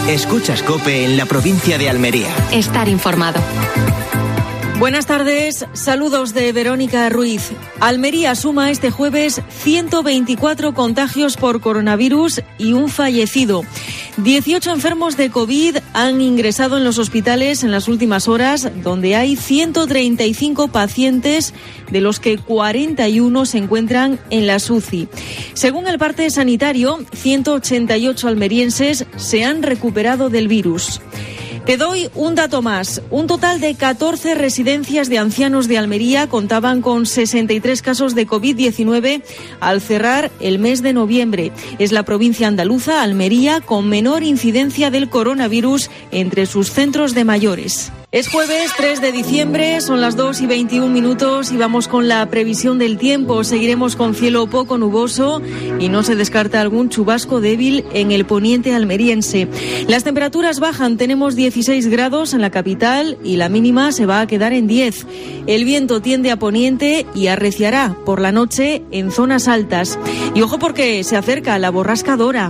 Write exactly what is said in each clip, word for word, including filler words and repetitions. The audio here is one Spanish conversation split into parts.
Escuchas COPE en la provincia de Almería. Estar informado. Buenas tardes, saludos de Verónica Ruiz. Almería suma este jueves ciento veinticuatro contagios por coronavirus y un fallecido. dieciocho enfermos de COVID han ingresado en los hospitales en las últimas horas, donde hay ciento treinta y cinco pacientes, de los que cuarenta y uno se encuentran en las U C I. Según el parte sanitario, ciento ochenta y ocho almerienses se han recuperado del virus. Te doy un dato más. Un total de catorce residencias de ancianos de Almería contaban con sesenta y tres casos de COVID diecinueve al cerrar el mes de noviembre. Es la provincia andaluza, Almería, con menor incidencia del coronavirus entre sus centros de mayores. Es jueves tres de diciembre, son las dos y veintiún minutos y vamos con la previsión del tiempo. Seguiremos con cielo poco nuboso y no se descarta algún chubasco débil en el poniente almeriense. Las temperaturas bajan, tenemos dieciséis grados en la capital y la mínima se va a quedar en diez. El viento tiende a poniente y arreciará por la noche en zonas altas. Y ojo porque se acerca la borrascadora.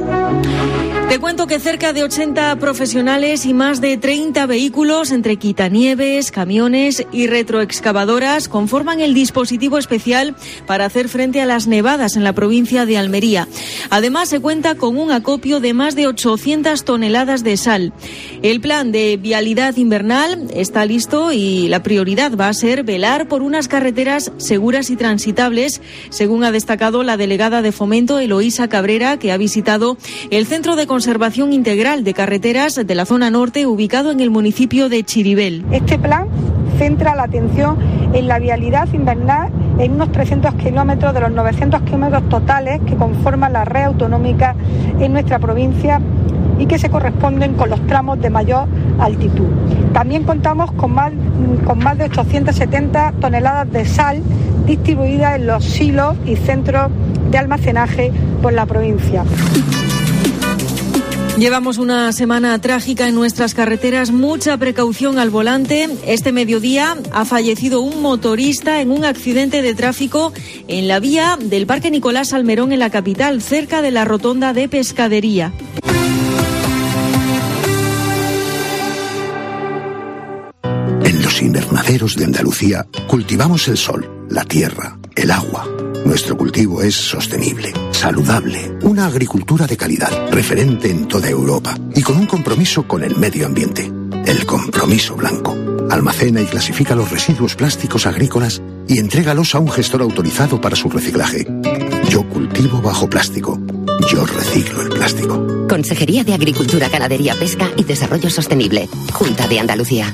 Te cuento que cerca de ochenta profesionales y más de treinta vehículos entre quitanieves, camiones y retroexcavadoras conforman el dispositivo especial para hacer frente a las nevadas en la provincia de Almería. Además, se cuenta con un acopio de más de ochocientas toneladas de sal. El plan de vialidad invernal está listo y la prioridad va a ser velar por unas carreteras seguras y transitables, según ha destacado la delegada de Fomento, Eloísa Cabrera, que ha visitado el Centro de Conservación Integral de Carreteras de la zona norte, ubicado en el municipio de Chiribel. Este plan centra la atención en la vialidad invernal en unos trescientos kilómetros de los novecientos kilómetros totales que conforman la red autonómica en nuestra provincia y que se corresponden con los tramos de mayor altitud. También contamos con más, con más de ochocientas setenta toneladas de sal distribuidas en los silos y centros de almacenaje por la provincia. Llevamos una semana trágica en nuestras carreteras, mucha precaución al volante. Este mediodía ha fallecido un motorista en un accidente de tráfico en la vía del Parque Nicolás Salmerón en la capital, cerca de la rotonda de Pescadería. En los invernaderos de Andalucía cultivamos el sol, la tierra, el agua. Nuestro cultivo es sostenible, saludable, una agricultura de calidad, referente en toda Europa y con un compromiso con el medio ambiente. El Compromiso Blanco. Almacena y clasifica los residuos plásticos agrícolas y entrégalos a un gestor autorizado para su reciclaje. Yo cultivo bajo plástico. Yo reciclo el plástico. Consejería de Agricultura, Ganadería, Pesca y Desarrollo Sostenible. Junta de Andalucía.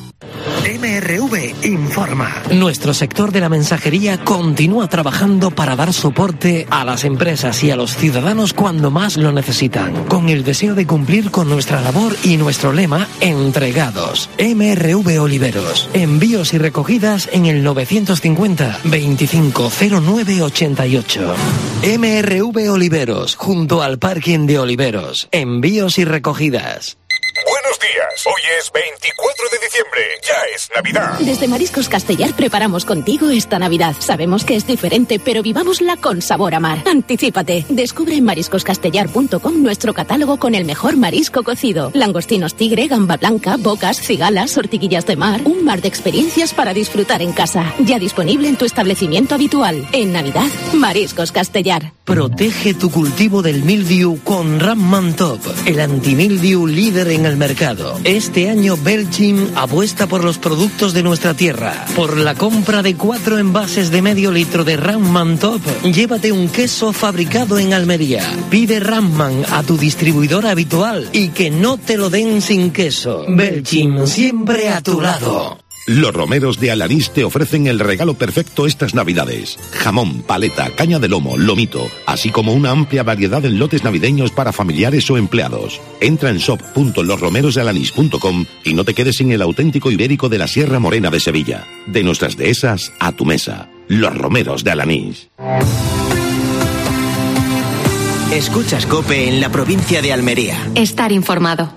M R V informa. Nuestro sector de la mensajería continúa trabajando para dar soporte a las empresas y a los ciudadanos cuando más lo necesitan, con el deseo de cumplir con nuestra labor y nuestro lema, entregados. M R V Oliveros. Envíos y recogidas en el novecientos cincuenta, veinticinco cero nueve ochenta y ocho. M R V Oliveros, junto al parking de Oliveros. Envíos y recogidas. Buenos días, hoy es veinticuatro de diciembre, ya es Navidad. Desde Mariscos Castellar preparamos contigo esta Navidad. Sabemos que es diferente, pero vivámosla con sabor a mar. Anticípate, descubre en mariscos castellar punto com nuestro catálogo con el mejor marisco cocido. Langostinos tigre, gamba blanca, bocas, cigalas, ortiguillas de mar. Un mar de experiencias para disfrutar en casa. Ya disponible en tu establecimiento habitual. En Navidad, Mariscos Castellar. Protege tu cultivo del mildiu con Ramman Top, el antimildiu líder en el mercado. Este año Belchim apuesta por los productos de nuestra tierra. Por la compra de cuatro envases de medio litro de Ramman Top, llévate un queso fabricado en Almería. Pide Ramman a tu distribuidor habitual y que no te lo den sin queso. Belchim, siempre a tu lado. Los romeros de Alanís te ofrecen el regalo perfecto estas Navidades. Jamón, paleta, caña de lomo, lomito, así como una amplia variedad de lotes navideños para familiares o empleados. Entra en shop punto los romeros de alanís punto com y no te quedes sin el auténtico ibérico de la Sierra Morena de Sevilla. De nuestras dehesas a tu mesa. Los romeros de Alanís. Escuchas COPE en la provincia de Almería. Estar informado.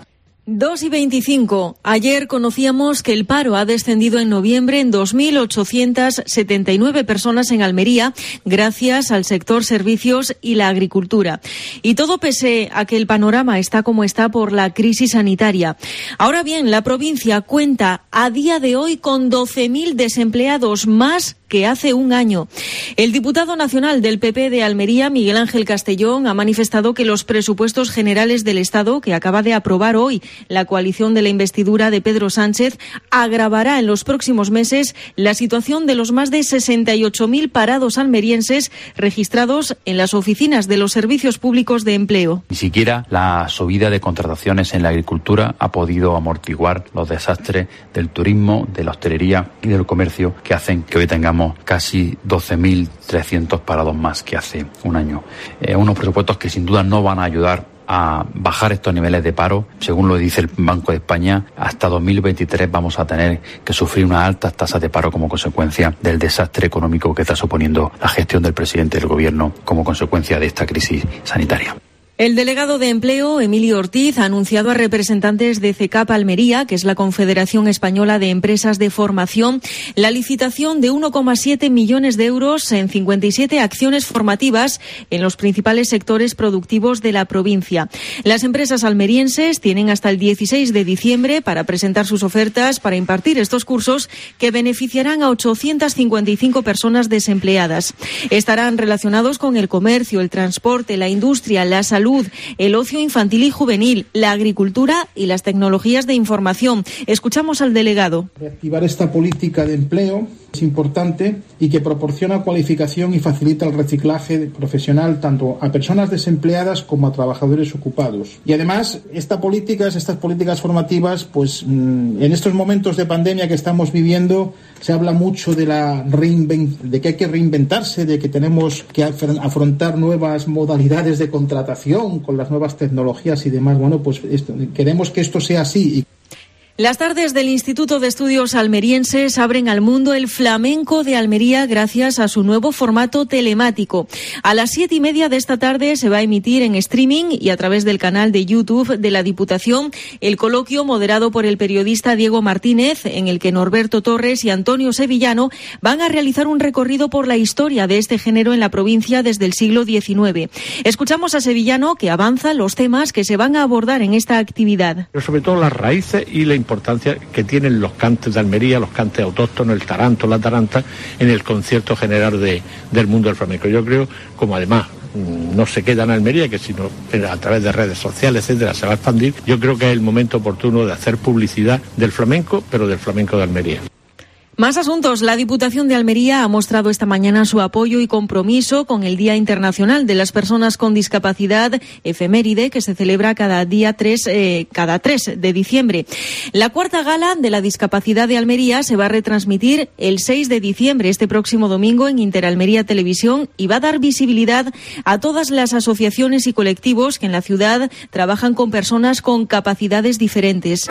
dos y veinticinco. Ayer conocíamos que el paro ha descendido en noviembre en dos mil ochocientas setenta y nueve personas en Almería, gracias al sector servicios y la agricultura. Y todo pese a que el panorama está como está por la crisis sanitaria. Ahora bien, la provincia cuenta a día de hoy con doce mil desempleados más que hace un año. El diputado nacional del P P de Almería, Miguel Ángel Castellón, ha manifestado que los presupuestos generales del Estado, que acaba de aprobar hoy la coalición de la investidura de Pedro Sánchez, agravará en los próximos meses la situación de los más de sesenta y ocho mil parados almerienses registrados en las oficinas de los servicios públicos de empleo. Ni siquiera la subida de contrataciones en la agricultura ha podido amortiguar los desastres del turismo, de la hostelería y del comercio, que hacen que hoy tengamos casi doce mil trescientos parados más que hace un año. Eh, unos presupuestos que sin duda no van a ayudar a bajar estos niveles de paro. Según lo dice el Banco de España, hasta dos mil veintitrés vamos a tener que sufrir unas altas tasas de paro como consecuencia del desastre económico que está suponiendo la gestión del presidente del Gobierno como consecuencia de esta crisis sanitaria. El delegado de Empleo, Emilio Ortiz, ha anunciado a representantes de CECAP Almería, que es la Confederación Española de Empresas de Formación, la licitación de uno coma siete millones de euros en cincuenta y siete acciones formativas en los principales sectores productivos de la provincia. Las empresas almerienses tienen hasta el dieciséis de diciembre para presentar sus ofertas para impartir estos cursos que beneficiarán a ochocientas cincuenta y cinco personas desempleadas. Estarán relacionados con el comercio, el transporte, la industria, la salud, el ocio infantil y juvenil, la agricultura y las tecnologías de información. Escuchamos al delegado. Reactivar esta política de empleo es importante y que proporciona cualificación y facilita el reciclaje profesional tanto a personas desempleadas como a trabajadores ocupados. Y además, esta políticas, estas políticas formativas, pues en estos momentos de pandemia que estamos viviendo, se habla mucho de la reinven- de que hay que reinventarse, de que tenemos que afrontar nuevas modalidades de contratación con las nuevas tecnologías y demás. Bueno, pues esto, queremos que esto sea así. Las tardes del Instituto de Estudios Almerienses abren al mundo el flamenco de Almería gracias a su nuevo formato telemático. A las siete y media de esta tarde se va a emitir en streaming y a través del canal de YouTube de la Diputación el coloquio moderado por el periodista Diego Martínez, en el que Norberto Torres y Antonio Sevillano van a realizar un recorrido por la historia de este género en la provincia desde el siglo diecinueve. Escuchamos a Sevillano, que avanza los temas que se van a abordar en esta actividad. Pero sobre todo las raíces y la importancia que tienen los cantes de Almería, los cantes autóctonos, el taranto, la taranta, en el concierto general de, del mundo del flamenco. Yo creo, como además no se queda en Almería, que sino a través de redes sociales, etcétera, se va a expandir, yo creo que es el momento oportuno de hacer publicidad del flamenco, pero del flamenco de Almería. Más asuntos. La Diputación de Almería ha mostrado esta mañana su apoyo y compromiso con el Día Internacional de las Personas con Discapacidad, efeméride, que se celebra cada día tres, eh, cada tres de diciembre. La cuarta gala de la discapacidad de Almería se va a retransmitir el seis de diciembre, este próximo domingo, en Interalmería Televisión, y va a dar visibilidad a todas las asociaciones y colectivos que en la ciudad trabajan con personas con capacidades diferentes.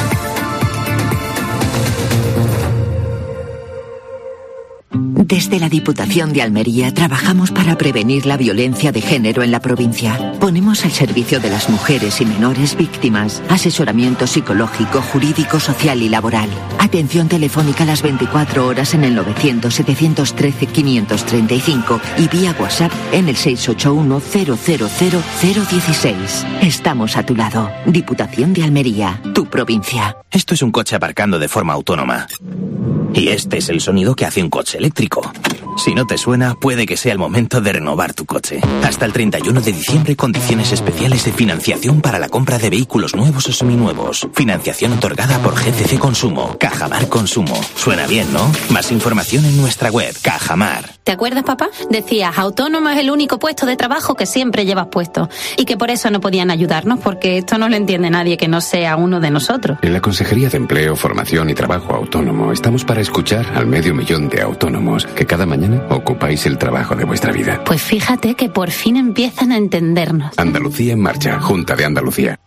Desde la Diputación de Almería trabajamos para prevenir la violencia de género en la provincia. Ponemos al servicio de las mujeres y menores víctimas asesoramiento psicológico, jurídico, social y laboral. Atención telefónica las veinticuatro horas en el novecientos setecientos trece quinientos treinta y cinco y vía WhatsApp en el seis ocho uno cero cero cero cero dieciséis. Estamos a tu lado. Diputación de Almería, tu provincia. Esto es un coche aparcando de forma autónoma. Y este es el sonido que hace un coche eléctrico. Si no te suena, puede que sea el momento de renovar tu coche. Hasta el treinta y uno de diciembre, condiciones especiales de financiación para la compra de vehículos nuevos o seminuevos. Financiación otorgada por G C C Consumo. Cajamar Consumo. Suena bien, ¿no? Más información en nuestra web, Cajamar. ¿Te acuerdas, papá? Decías, autónomo es el único puesto de trabajo que siempre llevas puesto. Y que por eso no podían ayudarnos, porque esto no lo entiende nadie que no sea uno de nosotros. En la Consejería de Empleo, Formación y Trabajo Autónomo estamos para escuchar al medio millón de autónomos que cada mañana ocupáis el trabajo de vuestra vida. Pues fíjate que por fin empiezan a entendernos. Andalucía en marcha, Junta de Andalucía.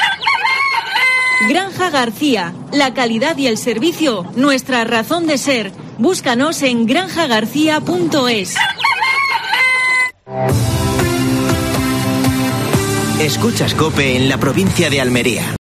Granja García, la calidad y el servicio, nuestra razón de ser. Búscanos en granja garcía punto es. Escuchas COPE en la provincia de Almería.